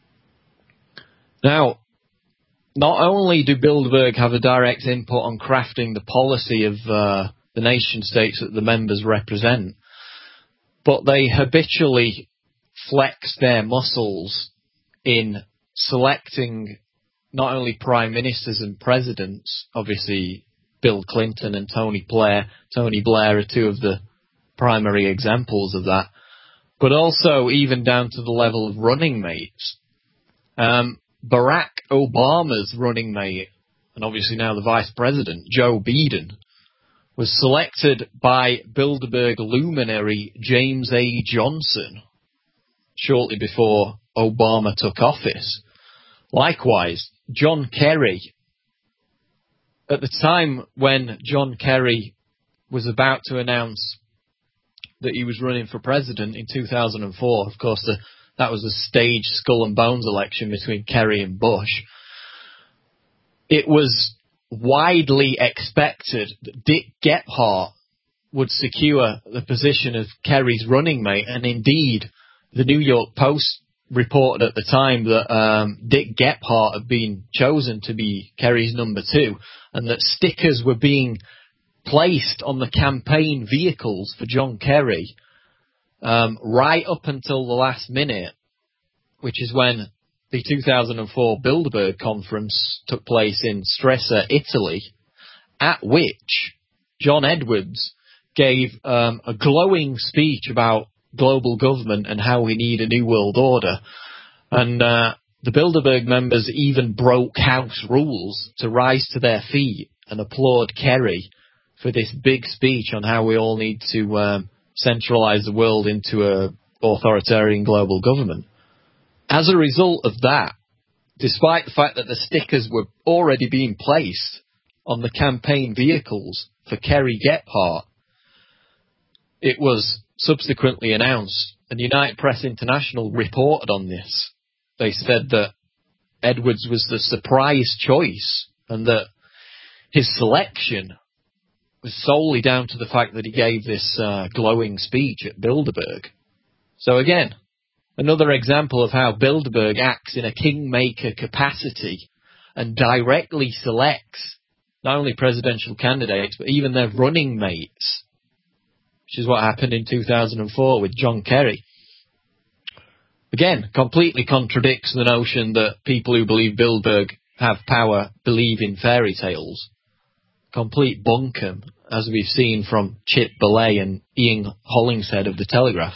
Now, not only do Bilderberg have a direct input on crafting the policy of uh, the nation states that the members represent, but they habitually flex their muscles in selecting not only prime ministers and presidents, obviously Bill Clinton and Tony Blair. Tony Blair are two of the primary examples of that, but also even down to the level of running mates. Um, Barack Obama's running mate, and obviously now the vice president, Joe Biden, was selected by Bilderberg luminary James A. Johnson shortly before Obama took office. Likewise, John Kerry, at the time when John Kerry was about to announce that he was running for president in two thousand four, of course, the that was a staged skull and bones election between Kerry and Bush. It was widely expected that Dick Gephardt would secure the position of Kerry's running mate, and indeed, the New York Post reported at the time that um, Dick Gephardt had been chosen to be Kerry's number two, and that stickers were being placed on the campaign vehicles for John Kerry Um, right up until the last minute, which is when the two thousand four Bilderberg conference took place in Stresa, Italy, at which John Edwards gave um, a glowing speech about global government and how we need a new world order. And uh, the Bilderberg members even broke house rules to rise to their feet and applaud Kerry for this big speech on how we all need to um, centralize the world into a authoritarian global government. As a result of that, despite the fact that the stickers were already being placed on the campaign vehicles for Kerry Gephardt, it was subsequently announced, and United Press International reported on this. They said that Edwards was the surprise choice and that his selection was solely down to the fact that he gave this uh, glowing speech at Bilderberg. So again, another example of how Bilderberg acts in a kingmaker capacity and directly selects not only presidential candidates, but even their running mates, which is what happened in two thousand four with John Kerry. Again, completely contradicts the notion that people who believe Bilderberg have power believe in fairy tales. Complete bunkum, as we've seen from Chip Belay and Ian Hollingshead of The Telegraph.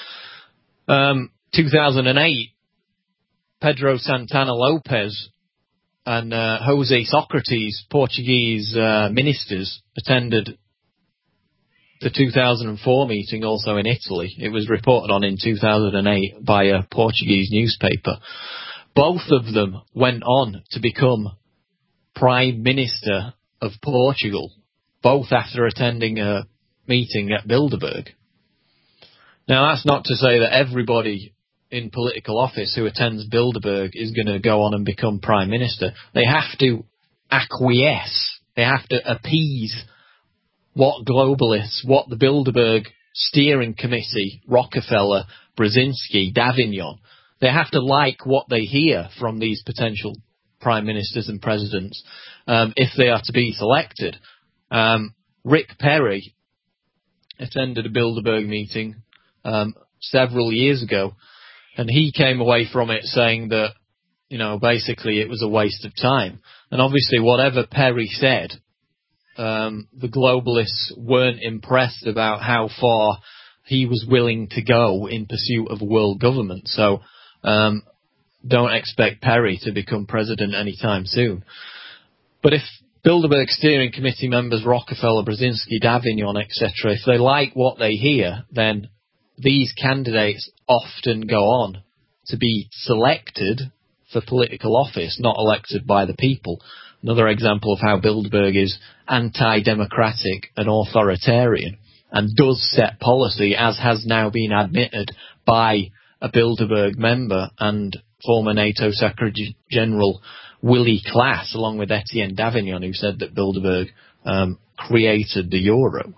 Um, two thousand eight, Pedro Santana Lopez and uh, Jose Socrates, Portuguese uh, ministers, attended the two thousand four meeting also in Italy. It was reported on in two thousand eight by a Portuguese newspaper. Both of them went on to become Prime Minister of Portugal. both after attending a meeting at Bilderberg. Now, that's not to say that everybody in political office who attends Bilderberg is going to go on and become Prime Minister. They have to acquiesce. They have to appease what globalists, what the Bilderberg Steering Committee, Rockefeller, Brzezinski, Davignon, they have to like what they hear from these potential prime ministers and presidents um, if they are to be selected. Um, Rick Perry attended a Bilderberg meeting um, several years ago, and he came away from it saying that, you know, basically it was a waste of time. And obviously whatever Perry said, um, the globalists weren't impressed about how far he was willing to go in pursuit of a world government. So um, don't expect Perry to become president anytime soon. But if Bilderberg Steering Committee members, Rockefeller, Brzezinski, Davignon, et cetera, if they like what they hear, then these candidates often go on to be selected for political office, not elected by the people. Another example of how Bilderberg is anti-democratic and authoritarian and does set policy, as has now been admitted by a Bilderberg member and former NATO Secretary General Willy Klaas, along with Etienne Davignon, who said that Bilderberg um, created the euro.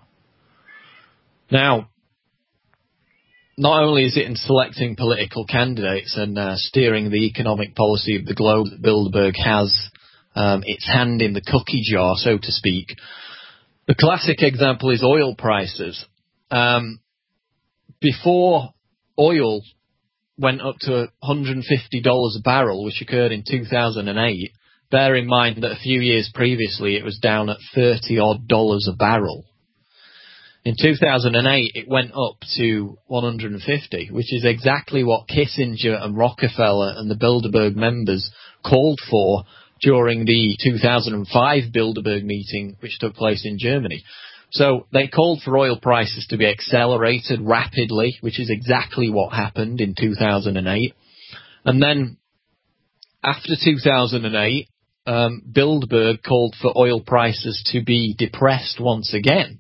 Now, not only is it in selecting political candidates and uh, steering the economic policy of the globe that Bilderberg has um, its hand in the cookie jar, so to speak. The classic example is oil prices. Um, before oil went up to one hundred fifty dollars a barrel, which occurred in two thousand eight, bear in mind that a few years previously it was down at thirty odd dollars a barrel. In two thousand eight, it went up to one hundred fifty, which is exactly what Kissinger and Rockefeller and the Bilderberg members called for during the two thousand five Bilderberg meeting, which took place in Germany. So they called for oil prices to be accelerated rapidly, which is exactly what happened in two thousand eight. And then after two thousand eight, um, Bilderberg called for oil prices to be depressed once again,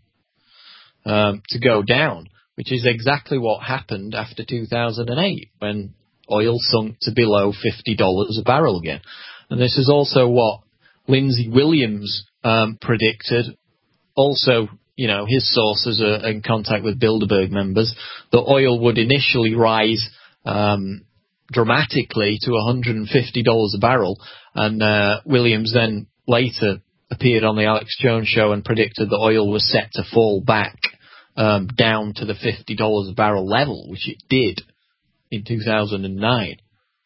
um, to go down, which is exactly what happened after two thousand eight, when oil sunk to below fifty dollars a barrel again. And this is also what Lindsey Williams um, predicted. Also, you know, his sources are in contact with Bilderberg members, that oil would initially rise um, dramatically to one hundred fifty dollars a barrel. And uh, Williams then later appeared on the Alex Jones show and predicted that oil was set to fall back um, down to the fifty dollars a barrel level, which it did in two thousand nine.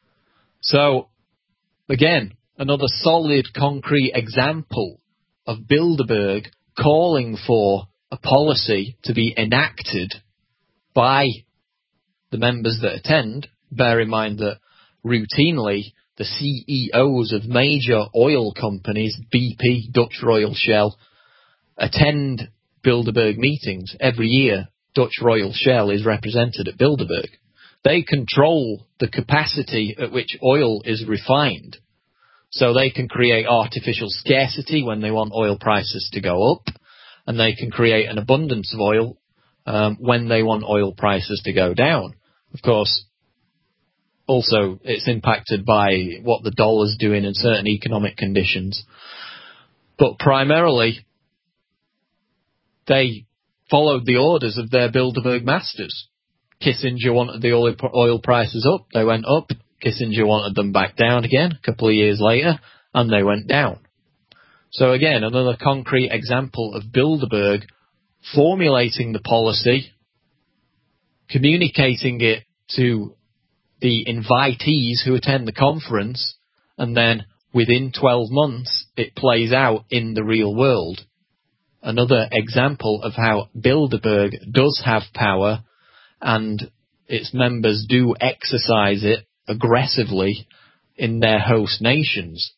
So, again, another solid, concrete example of Bilderberg calling for a policy to be enacted by the members that attend. Bear in mind that routinely the C E Os of major oil companies, B P, Dutch Royal Shell, attend Bilderberg meetings. Every year, Dutch Royal Shell is represented at Bilderberg. They control the capacity at which oil is refined. So they can create artificial scarcity when they want oil prices to go up, and they can create an abundance of oil um, when they want oil prices to go down. Of course, also it's impacted by what the dollar's doing in certain economic conditions. But primarily, they followed the orders of their Bilderberg masters. Kissinger wanted the oil, oil prices up, they went up. Kissinger wanted them back down again a couple of years later, and they went down. So again, another concrete example of Bilderberg formulating the policy, communicating it to the invitees who attend the conference, and then within twelve months it plays out in the real world. Another example of how Bilderberg does have power, and its members do exercise it aggressively in their host nations.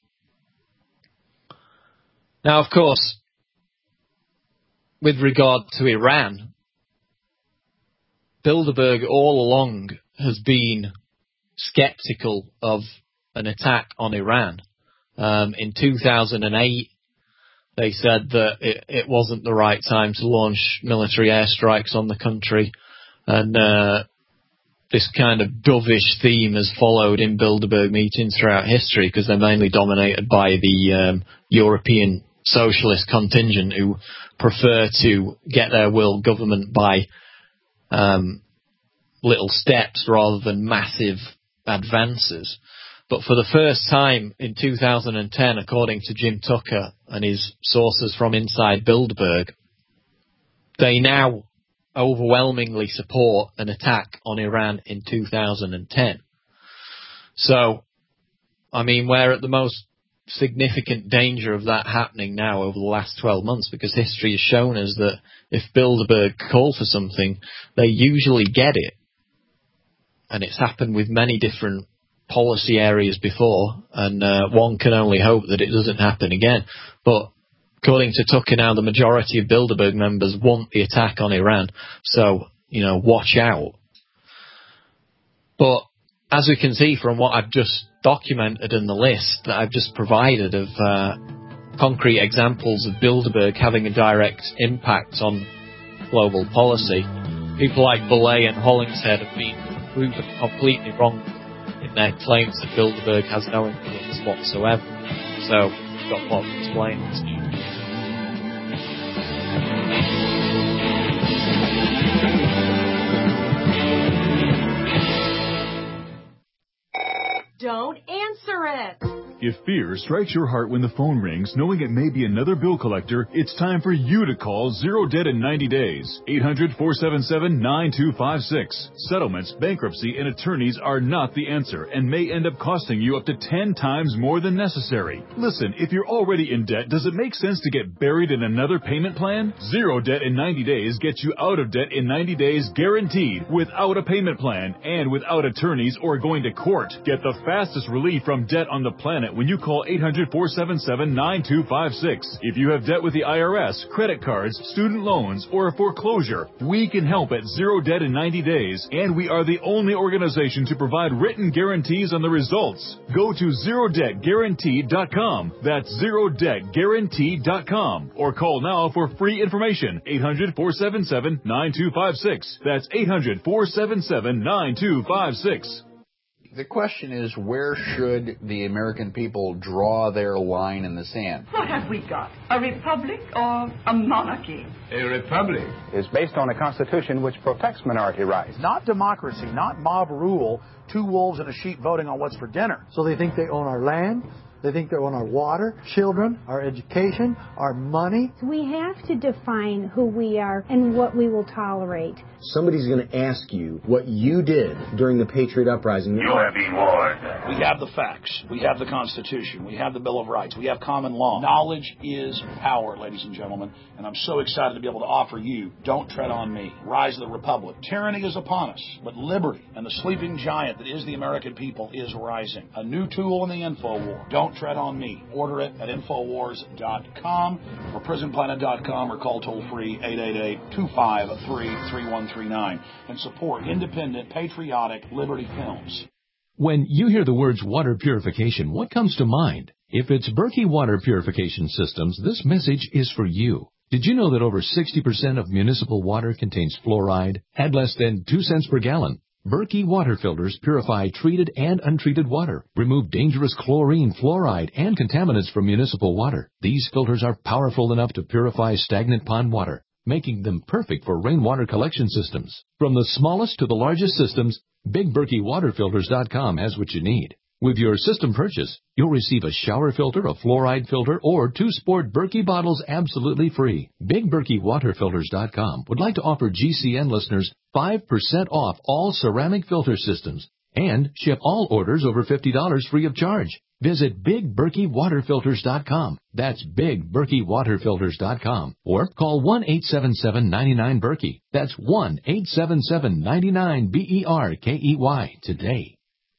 Now, of course, with regard to Iran, Bilderberg all along has been skeptical of an attack on Iran. Um, in two thousand eight, They said that it, it wasn't the right time to launch military airstrikes on the country, and uh, this kind of dovish theme has followed in Bilderberg meetings throughout history, because they're mainly dominated by the um, European socialist contingent who prefer to get their will government by um, little steps rather than massive advances. But for the first time in two thousand ten, according to Jim Tucker and his sources from inside Bilderberg, they now overwhelmingly support an attack on Iran in two thousand ten. So, I mean, we're at the most significant danger of that happening now over the last twelve months, because history has shown us that if Bilderberg call for something, they usually get it. And it's happened with many different policy areas before, and uh, one can only hope that it doesn't happen again. But according to Tucker now, the majority of Bilderberg members want the attack on Iran, so, you know, watch out. But as we can see from what I've just documented in the list that I've just provided of uh, concrete examples of Bilderberg having a direct impact on global policy, people like Belay and Hollingshead have been proven completely wrong in their claims that Bilderberg has no influence whatsoever. So, we've got what to explain this. Don't answer it! If fear strikes your heart when the phone rings, knowing it may be another bill collector, it's time for you to call Zero Debt in ninety days. eight hundred, four seven seven, nine two five six. Settlements, bankruptcy, and attorneys are not the answer and may end up costing you up to ten times more than necessary. Listen, if you're already in debt, does it make sense to get buried in another payment plan? Zero Debt in ninety days gets you out of debt in ninety days guaranteed, without a payment plan and without attorneys or going to court. Get the fastest relief from debt on the planet when you call eight hundred, four seven seven, nine two five six. If you have debt with the I R S, credit cards, student loans, or a foreclosure, we can help at Zero Debt in ninety days, and we are the only organization to provide written guarantees on the results. Go to zero debt guaranteed dot com. That's zero debt guaranteed dot com. Or call now for free information. eight hundred, four seven seven, nine two five six. That's eight hundred, four seven seven, nine two five six. The question is, where should the American people draw their line in the sand? What have we got? A republic or a monarchy? A republic is based on a constitution which protects minority rights. Not democracy, not mob rule, two wolves and a sheep voting on what's for dinner. So they think they own our land. They think they own our water, children, our education, our money. We have to define who we are and what we will tolerate. Somebody's going to ask you what you did during the Patriot Uprising. You have been warned. We have the facts. We have the Constitution. We have the Bill of Rights. We have common law. Knowledge is power, ladies and gentlemen. And I'm so excited to be able to offer you Don't Tread on Me, Rise of the Republic. Tyranny is upon us, but liberty and the sleeping giant that is the American people is rising. A new tool in the info war. Don't Tread on Me. Order it at infowars dot com or prison planet dot com or call toll-free eight eight eight, two five three, three one three nine and support independent, patriotic Liberty Films. When you hear the words water purification, what comes to mind? If it's Berkey Water Purification Systems, this message is for you. Did you know that over sixty percent of municipal water contains fluoride at less than two cents per gallon? Berkey water filters purify treated and untreated water, remove dangerous chlorine, fluoride, and contaminants from municipal water. These filters are powerful enough to purify stagnant pond water, making them perfect for rainwater collection systems. From the smallest to the largest systems, Big Berkey Water Filters dot com has what you need. With your system purchase, you'll receive a shower filter, a fluoride filter, or two sport Berkey bottles absolutely free. Big Berkey Water Filters dot com would like to offer G C N listeners five percent off all ceramic filter systems and ship all orders over fifty dollars free of charge. Visit Big Berkey Water Filters dot com. That's Big Berkey Water Filters dot com. Or call one eight seven seven, nine nine, Berkey. That's one eight seven seven, nine nine, B E R K E Y today.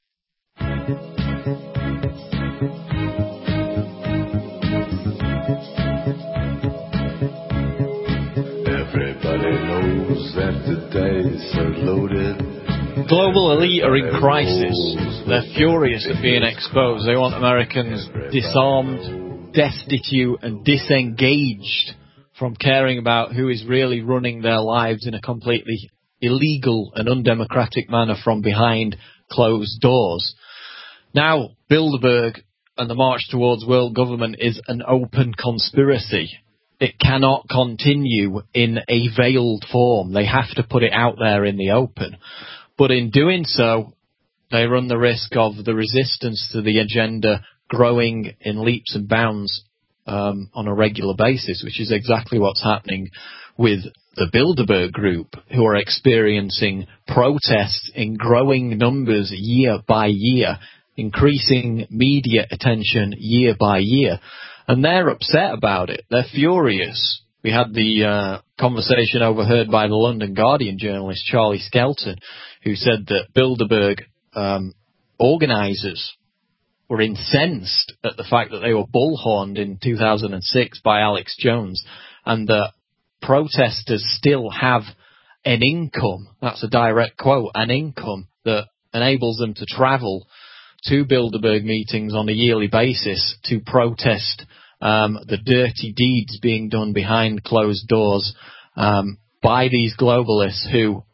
Everybody knows that the dice are loaded. Global elite are in crisis. They're furious at being exposed. They want Americans disarmed, destitute and disengaged from caring about who is really running their lives in a completely illegal and undemocratic manner from behind closed doors. Now, Bilderberg and the march towards world government is an open conspiracy. It cannot continue in a veiled form. They have to put it out there in the open. But in doing so, they run the risk of the resistance to the agenda growing in leaps and bounds um, on a regular basis, which is exactly what's happening with the Bilderberg Group, who are experiencing protests in growing numbers year by year, increasing media attention year by year. And they're upset about it. They're furious. We had the uh, conversation overheard by the London Guardian journalist Charlie Skelton, who said that Bilderberg um, organisers were incensed at the fact that they were bullhorned in two thousand six by Alex Jones, and that protesters still have an income, that's a direct quote, an income that enables them to travel to Bilderberg meetings on a yearly basis to protest um, the dirty deeds being done behind closed doors um, by these globalists who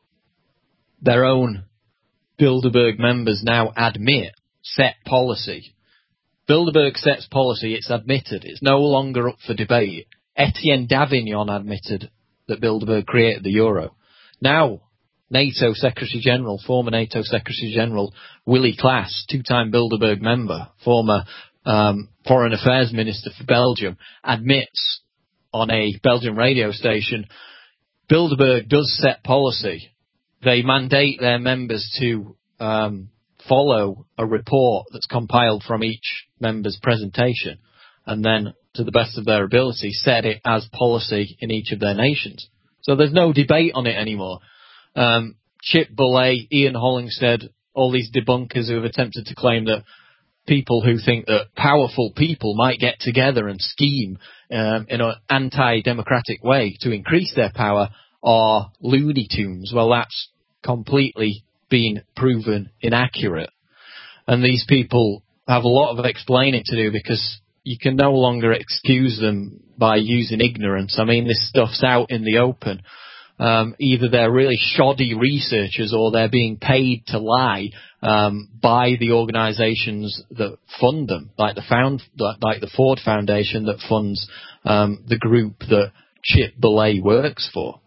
their own Bilderberg members now admit set policy. Bilderberg sets policy, it's admitted, it's no longer up for debate. Etienne Davignon admitted that Bilderberg created the euro. Now, NATO Secretary General, former NATO Secretary General Willy Klaas, two-time Bilderberg member, former um, Foreign Affairs Minister for Belgium, admits on a Belgian radio station, Bilderberg does set policy. They mandate their members to um, follow a report that's compiled from each member's presentation, and then, to the best of their ability, set it as policy in each of their nations. So there's no debate on it anymore. Um, Chip Bollé, Ian Hollingshead, all these debunkers who have attempted to claim that people who think that powerful people might get together and scheme um, in an anti-democratic way to increase their power are Looney Tunes. Well, that's completely been proven inaccurate. And these people have a lot of explaining to do, because you can no longer excuse them by using ignorance. I mean, this stuff's out in the open. Um, either they're really shoddy researchers or they're being paid to lie um, by the organisations that fund them, like the found, like the Ford Foundation that funds um, the group that Chip Bollé works for.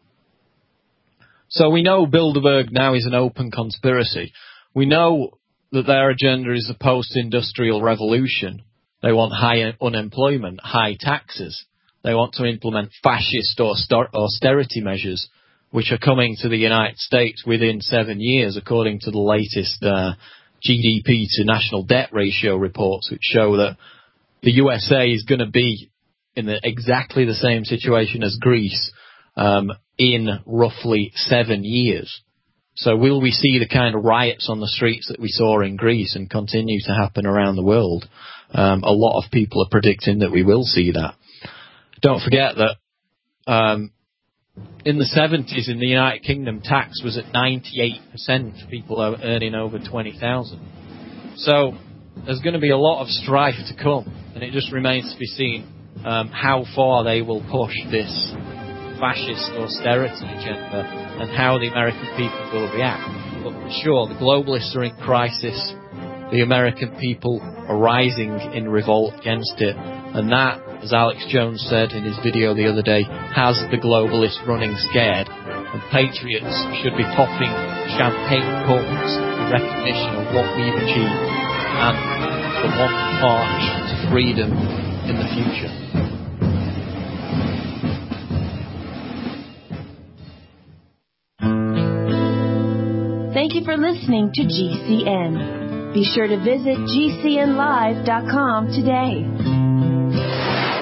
So we know Bilderberg now is an open conspiracy. We know that their agenda is a post-industrial revolution. They want high unemployment, high taxes. They want to implement fascist austerity measures, which are coming to the United States within seven years, according to the latest uh, G D P to national debt ratio reports, which show that the U S A is going to be in the, exactly the same situation as Greece um, in roughly seven years. So will we see the kind of riots on the streets that we saw in Greece and continue to happen around the world? Um, a lot of people are predicting that we will see that. Don't forget that um, in the seventies in the United Kingdom, tax was at ninety-eight percent for people earning over twenty thousand. So there's going to be a lot of strife to come, and it just remains to be seen um, how far they will push this fascist austerity agenda and how the American people will react. But for sure, the globalists are in crisis. The American people are rising in revolt against it, and that, as Alex Jones said in his video the other day, has the globalists running scared, and patriots should be popping champagne corks in recognition of what we've achieved and the one march to freedom in the future. Thank you for listening to G C N. Be sure to visit G C N live dot com today.